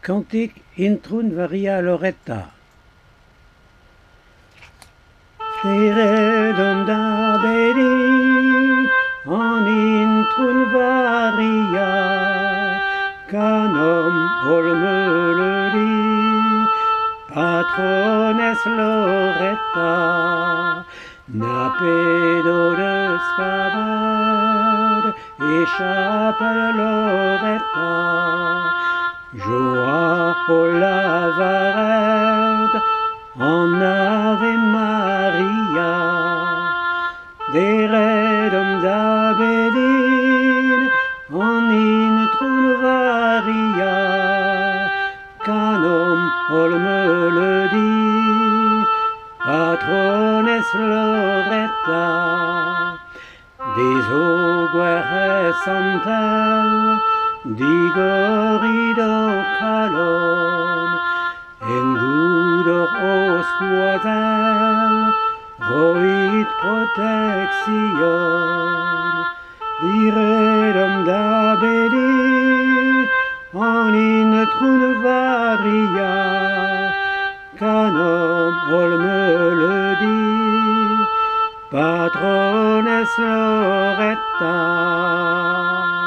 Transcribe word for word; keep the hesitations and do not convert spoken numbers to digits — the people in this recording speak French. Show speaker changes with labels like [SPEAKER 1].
[SPEAKER 1] Cantic intrun varia loretta. Eredom da bedi an intrun varia, canom olmelodi, patrones loretta, napedo de scavad, et chapelle loretta, joa o lavaret, en Ave Maria, deredom da bedin, en intrun varia, canom olmelodi, patrones loretta, des oguerres santal, digorido calom, engudor osquadel, roit protection, diredom da bedi, en intrun varia, canom olmelodi, patrones loretta.